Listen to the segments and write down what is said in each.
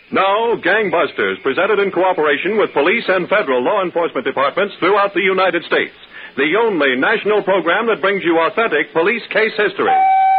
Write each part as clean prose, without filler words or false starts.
Now, Gangbusters, presented in cooperation with police and federal law enforcement departments throughout the United States. The only national program that brings you authentic police case history.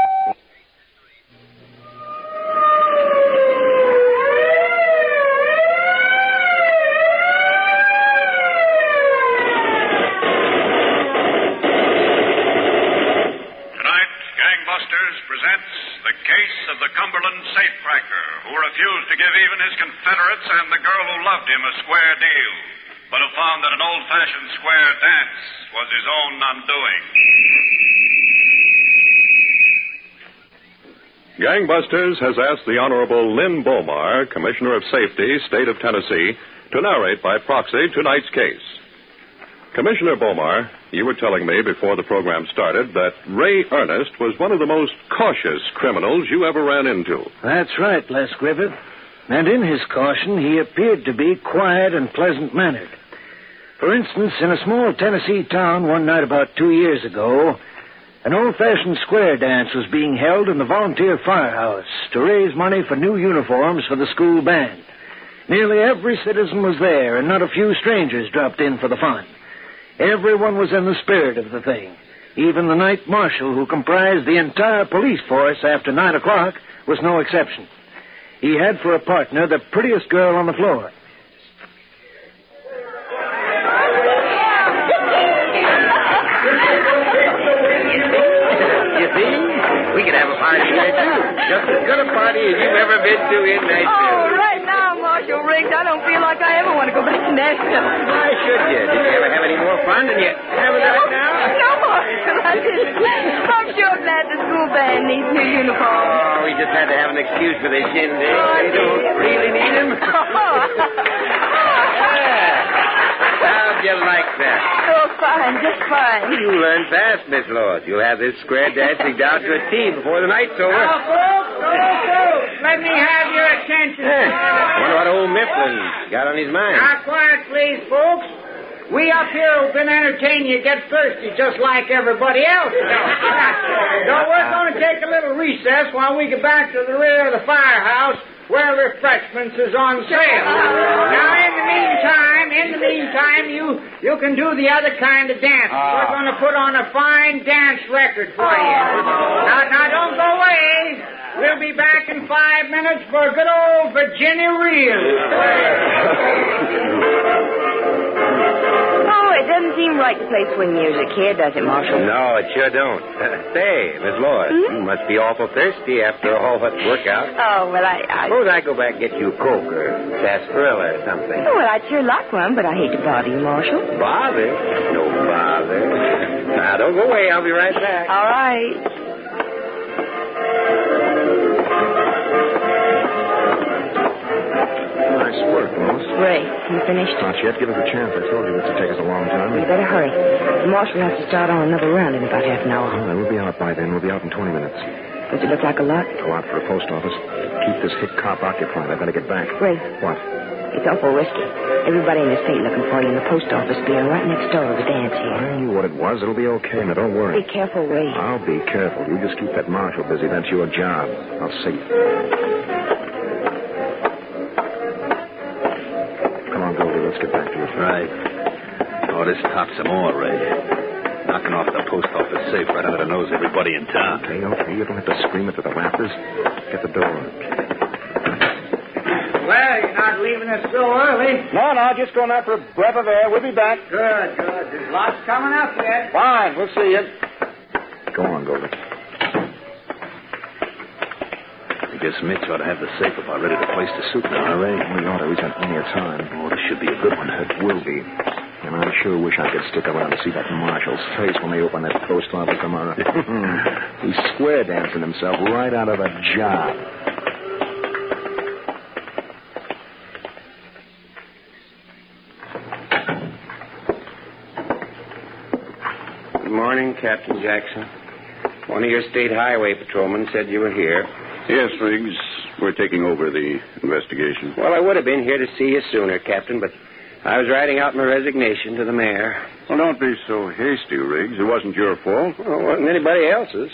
Cumberland safecracker who refused to give even his Confederates and the girl who loved him a square deal, but who found that an old-fashioned square dance was his own undoing. Gangbusters has asked the Honorable Lynn Bomar, Commissioner of Safety, State of Tennessee, to narrate by proxy tonight's case. Commissioner Bomar, you were telling me before the program started that Ray Ernest was one of the most cautious criminals you ever ran into. That's right, Les Griffith. And in his caution, he appeared to be quiet and pleasant-mannered. For instance, in a small Tennessee town one night about 2 years ago, an old-fashioned square dance was being held in the volunteer firehouse to raise money for new uniforms for the school band. Nearly every citizen was there, and not a few strangers dropped in for the fun. Everyone was in the spirit of the thing. Even the night marshal, who comprised the entire police force after 9 o'clock, was no exception. He had for a partner the prettiest girl on the floor. You see? We could have a party there, too. Just as good a party as you've ever been to in Nashville. Oh, right now, Marshal Riggs, I don't feel like I ever want to go back to Nashville. Why should you? Did you ever have any more fun than you have right now? No, Marshal, I didn't. I'm sure glad the school band needs new uniforms. Oh, we just had to have an excuse for this shindig. They don't really need them. How'd you like that? Oh, fine, just fine. You learn fast, Miss Lord. You'll have this square dancing down to a T before the night's over. Now, folks, let me have your attention. Wonder what old Mifflin got on his mind. Now, quiet, please, folks. We up here who've been entertaining you get thirsty just like everybody else does. So we're going to take a little recess while we get back to the rear of the firehouse where refreshments is on sale. Now, in the meantime, you can do the other kind of dance. We're going to put on a fine dance record for you. Now, don't go away. We'll be back in 5 minutes for a good old Virginia reel. Oh, it doesn't seem right to play swing music here, does it, Marshal? No, it sure don't. Say, Miss Lord, you must be awful thirsty after all that workout. Oh, well, I... Suppose I go back and get you a Coke or sarsaparilla or something. Oh, well, I'd sure like one, but I hate to bother you, Marshal. Bother? No bother. Now, don't go away. I'll be right back. All right. Nice work, Lois. Ray, you finished? Not yet. Give us a chance. I told you this would take us a long time. You better hurry. The marshal has to start on another round in about half an hour. All right, we'll be out by then. We'll be out in 20 minutes. Does it look like a lot? Go out for a post office. Keep this hick cop occupied. I better get back. Ray. What? It's awful risky. Everybody in the state looking for you in the post office being right next door to the dance here. I knew what it was. It'll be okay. Now, don't worry. Be careful, Ray. I'll be careful. You just keep that marshal busy. That's your job. I'll see. Come on, Goldie. Let's get back to it. Right. Oh, this tops some more, Ray. Knocking off the post office safe right under the nose of everybody in town. Okay. You don't have to scream it to the rafters. Get the door. Well, you're not leaving us so early. No, just going out for a breath of air. We'll be back. Good. There's lots coming up yet. Fine, we'll see you. Go on, Goldie. I guess Mitch ought to have the safe about ready to place the suit now, Ray. We ought to. We've got plenty of time. Oh, this should be a good one. It will be. And I sure wish I could stick around to see that marshal's face when they open that post office tomorrow. He's square dancing himself right out of a job. Good morning, Captain Jackson. One of your state highway patrolmen said you were here. Yes, Riggs. We're taking over the investigation. Well, I would have been here to see you sooner, Captain, but I was writing out my resignation to the mayor. Well, don't be so hasty, Riggs. It wasn't your fault. Well, it wasn't anybody else's.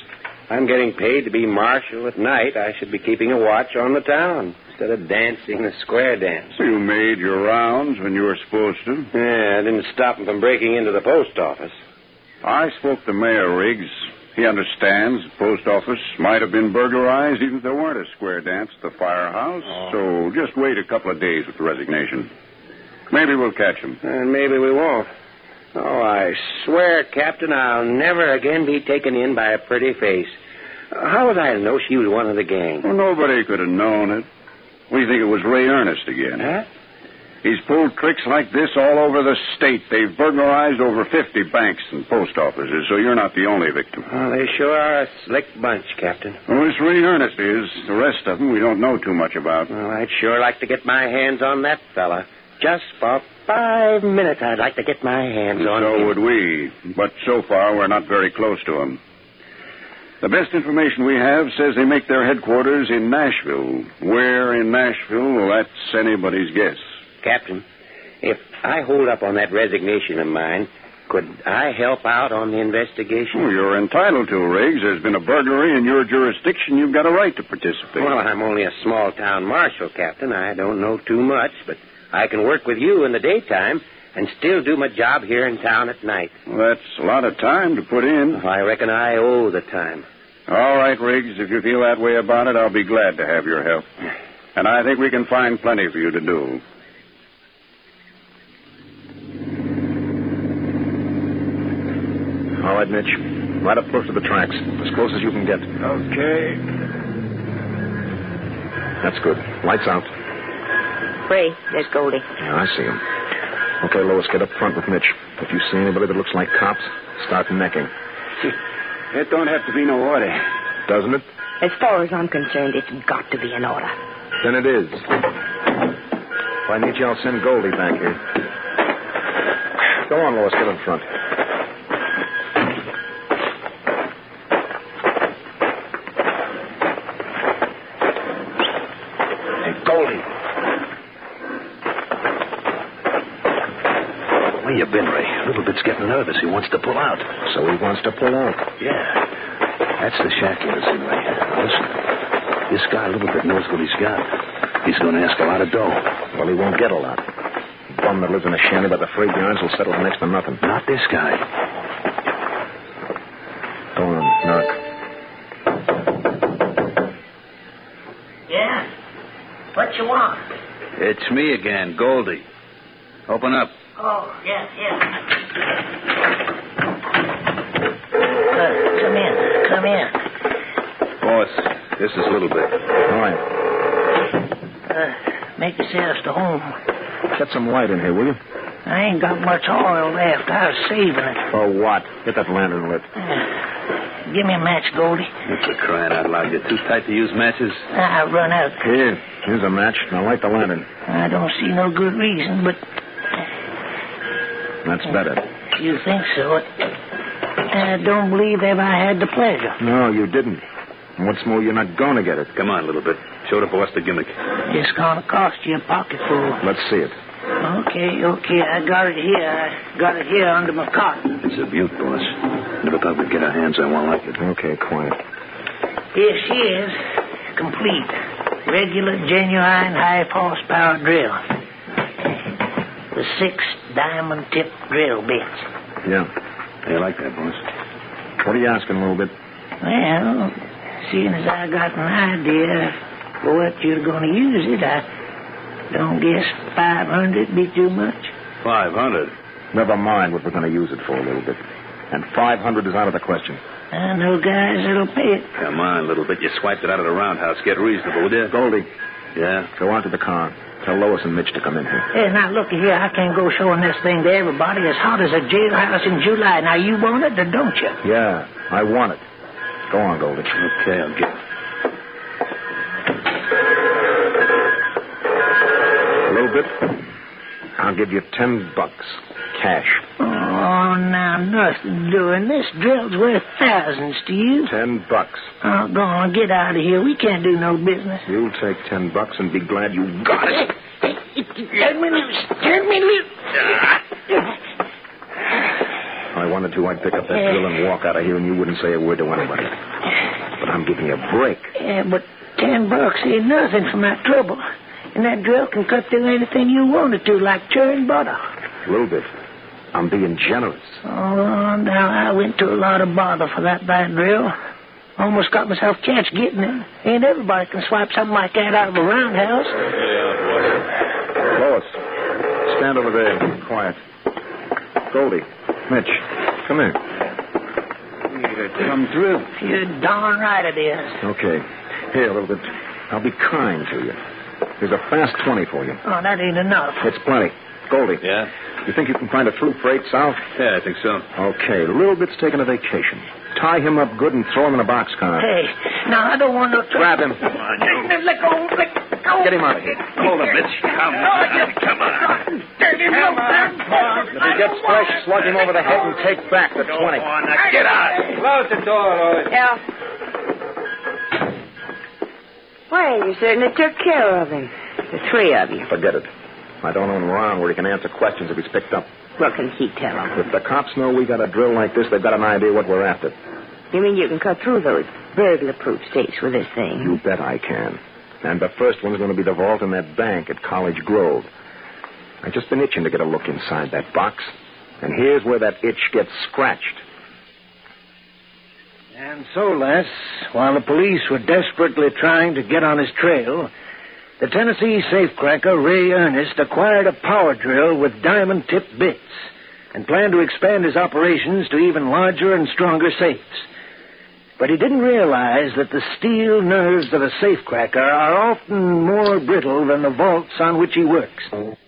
I'm getting paid to be marshal at night. I should be keeping a watch on the town instead of dancing the square dance. You made your rounds when you were supposed to. Yeah, I didn't stop him from breaking into the post office. I spoke to Mayor Riggs. He understands the post office might have been burglarized even if there weren't a square dance at the firehouse. So just wait a couple of days with the resignation. Maybe we'll catch him. And maybe we won't. Oh, I swear, Captain, I'll never again be taken in by a pretty face. How was I to know she was one of the gang? Well, nobody could have known it. We think it was Ray Ernest again. Huh? He's pulled tricks like this all over the state. They've burglarized over 50 banks and post offices, so you're not the only victim. Well, they sure are a slick bunch, Captain. Well, this Ray Ernest is. The rest of them we don't know too much about. Well, I'd sure like to get my hands on that fella. Just for 5 minutes, I'd like to get my hands on him. So would we. But so far, we're not very close to him. The best information we have says they make their headquarters in Nashville. Where in Nashville, well, that's anybody's guess. Captain, if I hold up on that resignation of mine, could I help out on the investigation? Well, you're entitled to, Riggs. There's been a burglary in your jurisdiction. You've got a right to participate. Well, I'm only a small-town marshal, Captain. I don't know too much, but I can work with you in the daytime and still do my job here in town at night. Well, that's a lot of time to put in. I reckon I owe the time. All right, Riggs. If you feel that way about it, I'll be glad to have your help. And I think we can find plenty for you to do. All right, Mitch. Right up close to the tracks. As close as you can get. Okay. That's good. Lights out. Ray, there's Goldie. Yeah, I see him. Okay, Lois, get up front with Mitch. If you see anybody that looks like cops, start necking. It don't have to be no order. Doesn't it? As far as I'm concerned, it's got to be an order. Then it is. If I need you, I'll send Goldie back here. Go on, Lois, get in front. Where you been, Ray? Little bit's getting nervous. He wants to pull out. So he wants to pull out. Yeah. That's the shack he was in, Ray. Now, listen. This guy, Little Bit, knows what he's got. He's going to ask a lot of dough. Well, he won't get a lot. The bum that lives in a shanty by the freight yards will settle for next to nothing. Not this guy. Go on, knock. Yeah? What you want? It's me again, Goldie. Open up. Oh, yeah. Come in. Boss, this is Little Bit. All right. Make yourselves to home. Set some light in here, will you? I ain't got much oil left. I was saving it. For what? Get that lantern lit. Give me a match, Goldie. For crying out loud, you're too tight to use matches. I've run out. Here's a match. Now light the lantern. I don't see no good reason, but... That's better. You think so? I don't believe ever I had the pleasure. No, you didn't. And what's more, you're not going to get it. Come on, Little Bit. Show the boss the gimmick. It's going to cost you a pocketful. Let's see it. Okay. I got it here. I got it here under my cot. It's a beaut, boss. Never thought we'd get our hands on one like it. Okay, quiet. Here she is. Complete. Regular, genuine, high-horsepower drill. The 6 diamond-tipped drill bits. Yeah. You like that, boss? What are you asking, Little Bit? Well, seeing as I got an idea for what you're going to use it, I don't guess 500 be too much. 500? Never mind what we're going to use it for, Little Bit. And 500 is out of the question. I know guys that'll pay it. Come on, Little Bit. You swiped it out of the roundhouse. Get reasonable, will you? Goldie. Yeah? Go on to the car. Tell Lois and Mitch to come in here. Hey, now, looky here. I can't go showing this thing to everybody. As hot as a jailhouse in July. Now, you want it or don't you? Yeah, I want it. Go on, Goldie. Okay, I'll get it. A little bit. I'll give you $10. Cash. Oh, now, nothing doing. This drill's worth thousands to you. $10. Oh, go on, get out of here. We can't do no business. You'll take $10 and be glad you got it. Let me loose. If I wanted to, I'd pick up that drill and walk out of here, and you wouldn't say a word to anybody. But I'm giving you a break. Yeah, but $10 ain't nothing for my trouble. And that drill can cut through anything you want it to, like churn butter. A little bit. I'm being generous. Oh, now, I went to a lot of bother for that bad drill. Almost got myself catch getting it. Ain't everybody can swipe something like that out of a roundhouse. Lois, stand over there. Quiet. Goldie, Mitch, come here. Come through. You're darn right it is. Okay. Here, a little bit. I'll be kind to you. Here's a fast 20 for you. Oh, that ain't enough. It's plenty. Goldie. Yeah? You think you can find a through freight south? Yeah, I think so. Okay. Little bit's taking a vacation. Tie him up good and throw him in a boxcar. Hey, now, I don't want no trouble. Grab him. Come on, you. Let go. Get him out of here. Hold him, Mitch. Come on. If he gets fresh, slug him over the head and take back the 20. Go on, now get out. Close the door, Lois. Yeah. Well, you certainly took care of him. The three of you. Forget it. I don't own around where he can answer questions if he's picked up. What can he tell him? If the cops know we got a drill like this, they've got an idea what we're after. You mean you can cut through those burglar-proof safes with this thing? You bet I can. And the first one's going to be the vault in that bank at College Grove. I've just been itching to get a look inside that box. And here's where that itch gets scratched. And so, Les, while the police were desperately trying to get on his trail, the Tennessee safecracker Ray Ernest acquired a power drill with diamond-tipped bits and planned to expand his operations to even larger and stronger safes. But he didn't realize that the steel nerves of a safecracker are often more brittle than the vaults on which he works.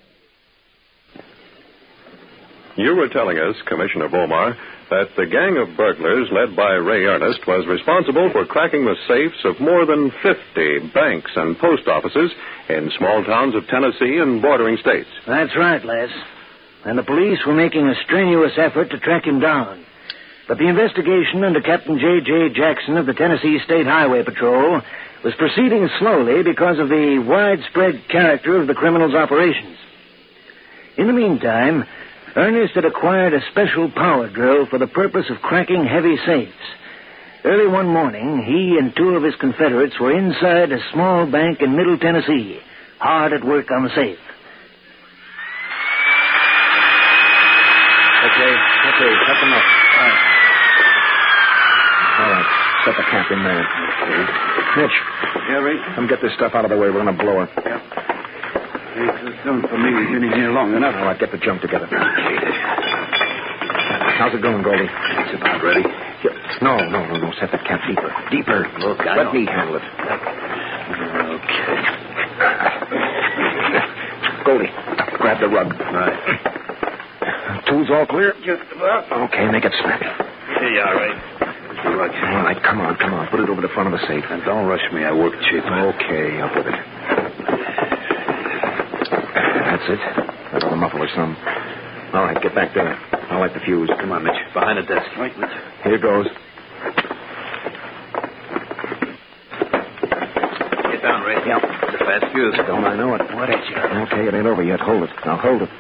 You were telling us, Commissioner Bomar, that the gang of burglars led by Ray Ernest was responsible for cracking the safes of more than 50 banks and post offices in small towns of Tennessee and bordering states. That's right, Les. And the police were making a strenuous effort to track him down. But the investigation under Captain J.J. Jackson of the Tennessee State Highway Patrol was proceeding slowly because of the widespread character of the criminals' operations. In the meantime, Ernest had acquired a special power drill for the purpose of cracking heavy safes. Early one morning, he and two of his Confederates were inside a small bank in Middle Tennessee, hard at work on the safe. Okay, cut them up. All right, set the cap in there. Okay. Mitch. Yeah, Ray? Come get this stuff out of the way. We're going to blow her. Yep. It's done for me. We've been in here long enough. All right, get the junk together. How's it going, Goldie? It's about ready. No. Set the cap deeper. Deeper. Look, Let me handle it. Okay. Goldie, grab the rug. Right. Tools all clear? Just about. Okay, make it snap. Here you are, Ray. All right, come on. Put it over the front of the safe. And don't rush me. I work cheap. Okay, up with it. That's it. That'll muffle some. All right, get back there. I'll light the fuse. Come on, Mitch. Behind the desk. Right, Mitch. Here goes. Get down, Ray. Yeah. It's a fast fuse. Don't I know it? What is it? Okay, it ain't over yet. Hold it. I'll hold it.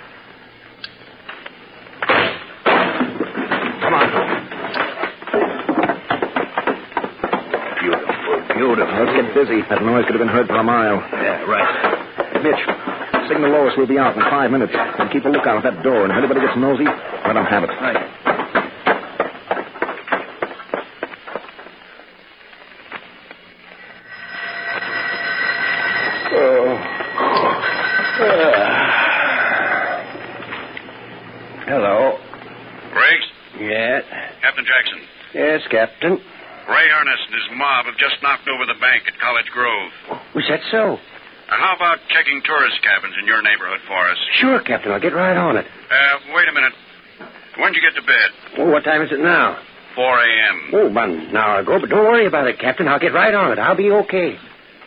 Come on. Beautiful. Let's get busy. That noise could have been heard for a mile. Yeah, right. Mitch, signal Lois we'll be out in 5 minutes. And keep a lookout at that door. And if anybody gets nosy, let them have it. Right. Hello. Briggs? Yeah. Captain Jackson. Yes, Captain. Ray Ernest and his mob have just knocked over the bank at College Grove. Was that so? How about checking tourist cabins in your neighborhood for us? Sure, Captain. I'll get right on it. Wait a minute. When'd you get to bed? Oh, what time is it now? 4 a.m. Oh, about an hour ago. But don't worry about it, Captain. I'll get right on it. I'll be okay.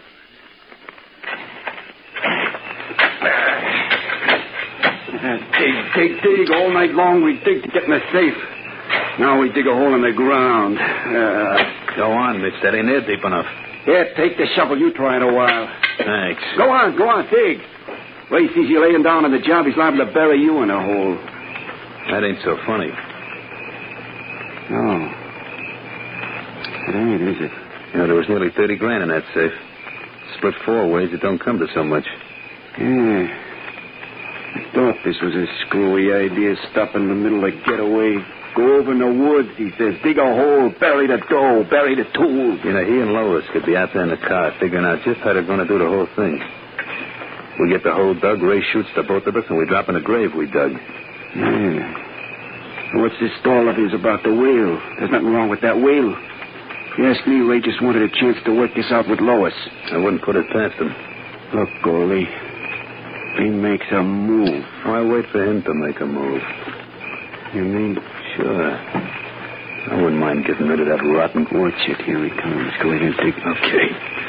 Dig. All night long we dig to get in the safe. Now we dig a hole in the ground. Go on, Mitch. That ain't there deep enough. Yeah, take the shovel. You try it a while. Thanks. Go on, dig. Ray sees you laying down on the job. He's liable to bury you in a hole. That ain't so funny. No. It ain't, is it? There was nearly 30 grand in that safe. Split 4 ways, it don't come to so much. Yeah. I thought this was a screwy idea. Stop in the middle of getaway. Go over in the woods, he says. Dig a hole, bury the dough, bury the tools. He and Lois could be out there in the car figuring out just how they're going to do the whole thing. We get the hole dug, Ray shoots the both of us, and we drop in the grave we dug. Yeah. What's this stall of his about the whale? There's nothing wrong with that whale. If you ask me, Ray just wanted a chance to work this out with Lois. I wouldn't put it past him. Look, Goldie, he makes a move. Why wait for him to make a move? You mean? Sure. I wouldn't mind getting rid of that rotten... Watch it. Here he comes. Go ahead and take it. Okay.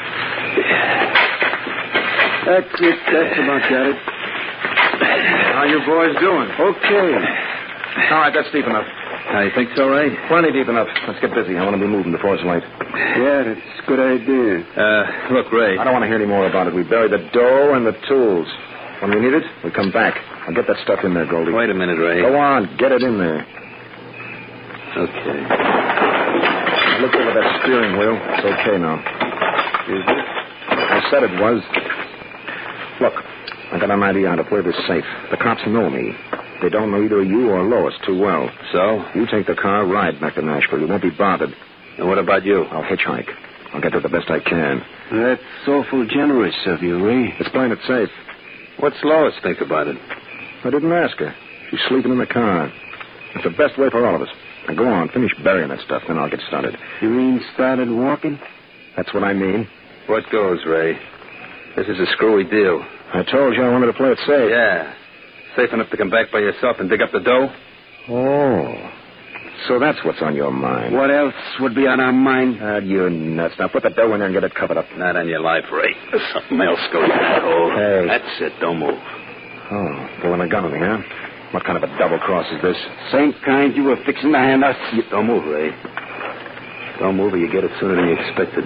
That's it. That's about got it. How you boys doing? Okay. All right, that's deep enough. You think so, Ray? Plenty deep enough. Let's get busy. I want to be moving before it's late. Yeah, that's a good idea. Look, Ray. I don't want to hear any more about it. We bury the dough and the tools. When we need it, we come back. I'll get that stuff in there, Goldie. Wait a minute, Ray. Go on. Get it in there. Okay. Look over that steering wheel. It's okay now. Is it? I said it was. Look, I got an idea how to play this safe. The cops know me. They don't know either you or Lois too well. So? You take the car, ride back to Nashville. You won't be bothered. And what about you? I'll hitchhike. I'll get there the best I can. That's awful generous of you, Ray. It's playing it safe. What's Lois think about it? I didn't ask her. She's sleeping in the car. It's the best way for all of us. Now go on, finish burying that stuff, then I'll get started. You mean started walking? That's what I mean. What goes, Ray? This is a screwy deal. I told you I wanted to play it safe. Yeah. Safe enough to come back by yourself and dig up the dough? Oh. So that's what's on your mind. What else would be on our mind? You're nuts. Now put the dough in there and get it covered up. Not on your life, Ray. There's something else going in that hole. Hey. That's it. Don't move. Oh, pulling a gun on me, huh? What kind of a double cross is this? Same kind you were fixing to hand us. Don't move, Ray. Don't move or you get it sooner than you expected.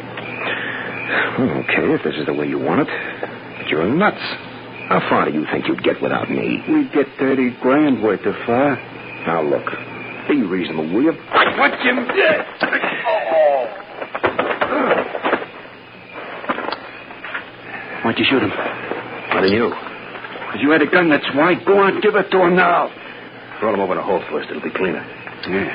Okay, if this is the way you want it. But you're nuts. How far do you think you'd get without me? We'd get 30 grand worth of far. Now, look. Be reasonable, will you? Watch him. Why'd you shoot him? How do you? Because you had a gun, that's why. Go on, give it to him now. Roll him over the hole first. It'll be cleaner. Yeah.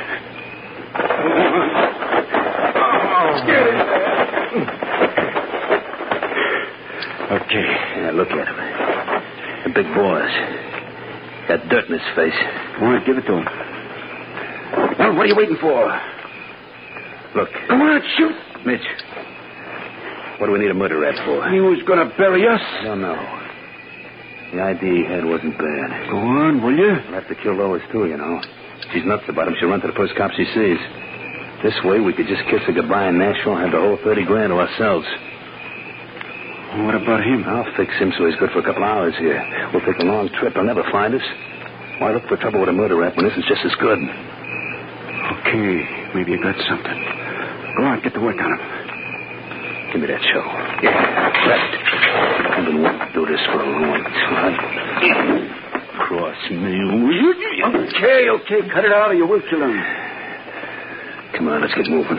Okay. Yeah, look at him. The big boys. Got dirt in his face. Go on, give it to him. Well, what are you waiting for? Look. Come on, shoot. Mitch. What do we need a murder rap for? He was going to bury us. I don't know. The idea he had wasn't bad. Go on, will you? We'll have to kill Lois, too, you know. She's nuts about him. She'll run to the first cop she sees. This way, we could just kiss her goodbye in Nashville and have the whole 30 grand to ourselves. What about him? I'll fix him so he's good for a couple hours here. We'll take a long trip. He'll never find us. Why look for trouble with a murder rap when this is just as good? Okay, maybe you got something. Go on, get to work on him. Give me that show. Yeah, left. I've been wanting to do this for a long time. Cross me. Okay. Cut it out or you will kill him. Come on, let's get moving.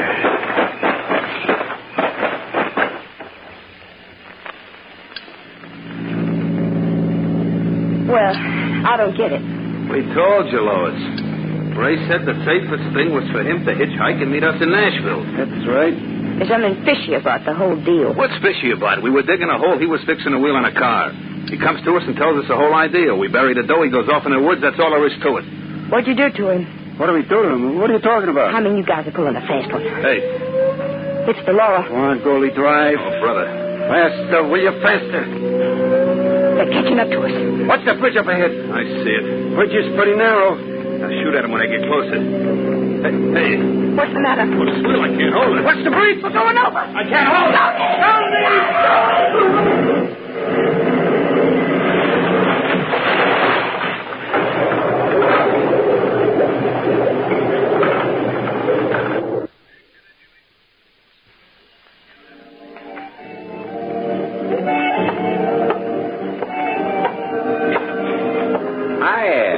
Well, I don't get it. We told you, Lois. Ray said the safest thing was for him to hitchhike and meet us in Nashville. That's right. There's something fishy about the whole deal. What's fishy about it? We were digging a hole. He was fixing a wheel on a car. He comes to us and tells us the whole idea. We bury the dough. He goes off in the woods. That's all there is to it. What'd you do to him? What do we do to him? What are you talking about? I mean, you guys are pulling a fast one. Hey. It's the Laura. Come on, Goldie, drive. Oh, brother. Faster, will you? Faster. They're catching up to us. What's the bridge up ahead? I see it. Bridge is pretty narrow. I'll shoot at him when I get closer. Hey. What's the matter? What's the wheel? I can't hold it. What's the bridge? We're going over. I can't hold it.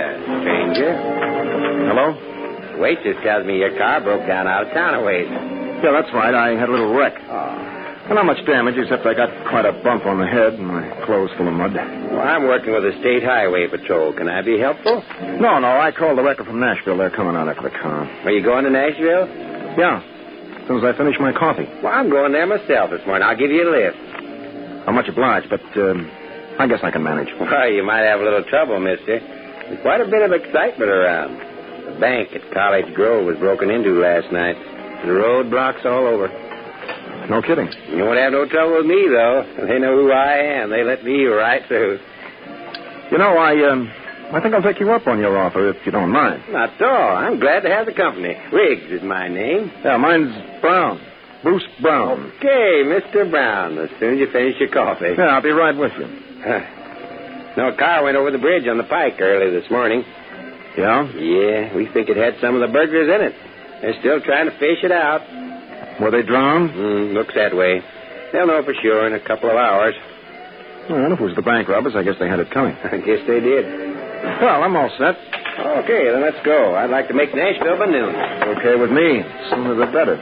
Waitress tells me your car broke down out of town a ways. Yeah, that's right. I had a little wreck. Oh. Well, not much damage, except I got quite a bump on the head and my clothes full of mud. Well, I'm working with the State Highway Patrol. Can I be helpful? No, I called the wrecker from Nashville. They're coming out after the car. Are you going to Nashville? Yeah, as soon as I finish my coffee. Well, I'm going there myself this morning. I'll give you a lift. I'm much obliged, but I guess I can manage. Well, you might have a little trouble, mister. There's quite a bit of excitement around. The bank at College Grove was broken into last night. The roadblocks all over. No kidding. You won't have no trouble with me, though. They know who I am. They let me right through. You know, I think I'll take you up on your offer, if you don't mind. Not at all. I'm glad to have the company. Riggs is my name. Yeah, mine's Brown. Bruce Brown. Okay, Mr. Brown, as soon as you finish your coffee. Yeah, I'll be right with you. No, a car went over the bridge on the pike early this morning. Yeah? Yeah, we think it had some of the burglars in it. They're still trying to fish it out. Were they drowned? Looks that way. They'll know for sure in a couple of hours. Well, if it was the bank robbers, I guess they had it coming. I guess they did. Well, I'm all set. Okay, then let's go. I'd like to make Nashville by noon. Okay with me. Sooner the better.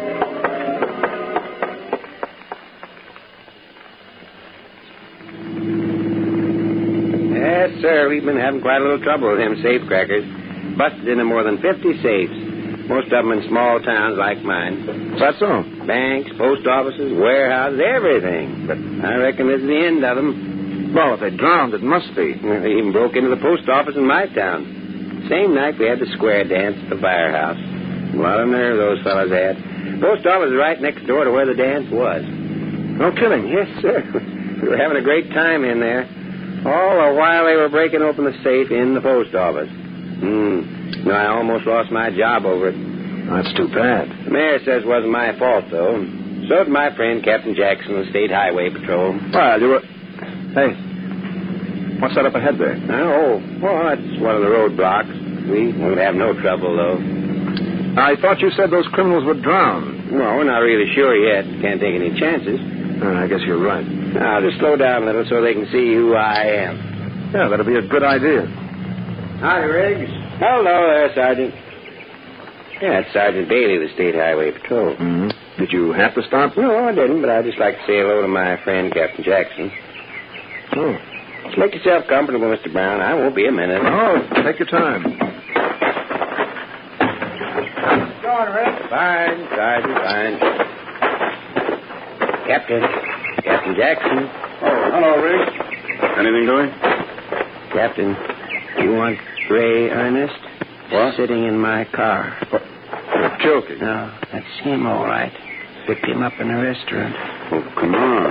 Yes, sir. We've been having quite a little trouble with them safecrackers. Busted into more than 50 safes. Most of them in small towns like mine. That's so? Banks, post offices, warehouses, everything. But I reckon this is the end of them. Well, if they drowned, it must be. They even broke into the post office in my town. Same night we had the square dance at the firehouse. A lot of nerve those fellas had. Post office is right next door to where the dance was. No kidding. Yes, sir. We were having a great time in there. All the while they were breaking open the safe in the post office. No, I almost lost my job over it. That's too bad. The mayor says it wasn't my fault, though. So did my friend, Captain Jackson, of the State Highway Patrol. Well, you were... Hey, what's that up ahead there? Oh, well, that's one of the roadblocks. We won't have no trouble, though. I thought you said those criminals were drowned. Well, we're not really sure yet. Can't take any chances. I guess you're right. I'll just slow down a little so they can see who I am. Yeah, that'll be a good idea. Howdy, Riggs. Hello there, Sergeant. Yeah, it's Sergeant Bailey of the State Highway Patrol. Mm-hmm. Did you have to stop? No, I didn't, but I'd just like to say hello to my friend, Captain Jackson. Oh. Just make yourself comfortable, Mr. Brown. I won't be a minute. Oh, take your time. How's it going, Rick? Fine, Sergeant, fine. Captain Jackson. Oh, hello, Riggs. Anything doing? Captain, you want Ray Ernest? What? Sitting in my car. You're joking. No, that's him, all right. Picked him up in a restaurant. Oh, come on.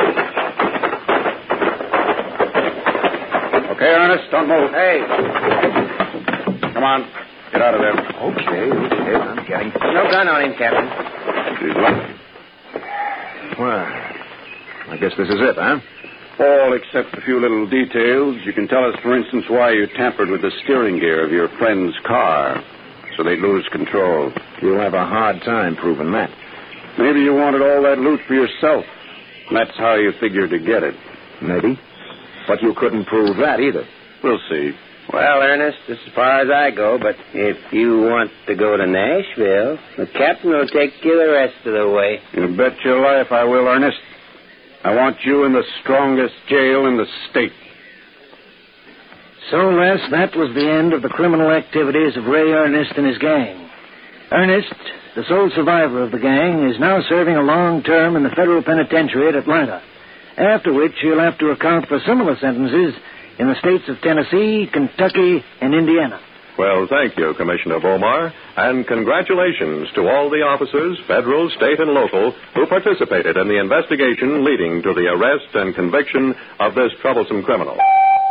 Okay, Ernest, don't move. Hey. Come on. Get out of there. Okay, I'm getting... No gun on him, Captain. She's lucky. Well, I guess this is it, huh? All except a few little details. You can tell us, for instance, why you tampered with the steering gear of your friend's car so they'd lose control. You'll have a hard time proving that. Maybe you wanted all that loot for yourself. That's how you figured to get it. Maybe. But you couldn't prove that either. We'll see. Well, Ernest, this is as far as I go, but if you want to go to Nashville, the captain will take you the rest of the way. You bet your life I will, Ernest. I want you in the strongest jail in the state. So, Les, that was the end of the criminal activities of Ray Ernest and his gang. Ernest, the sole survivor of the gang, is now serving a long term in the federal penitentiary at Atlanta, after which he'll have to account for similar sentences in the states of Tennessee, Kentucky, and Indiana. Well, thank you, Commissioner Bomar, and congratulations to all the officers, federal, state, and local, who participated in the investigation leading to the arrest and conviction of this troublesome criminal.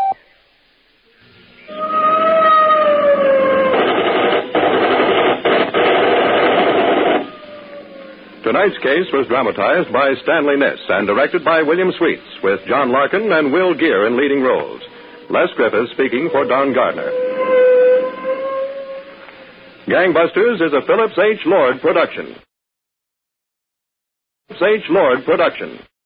Tonight's case was dramatized by Stanley Niss and directed by William Sweets, with John Larkin and Will Geer in leading roles. Les Griffiths speaking for Don Gardner. Gangbusters is a Phillips H. Lord production. Phillips H. Lord production.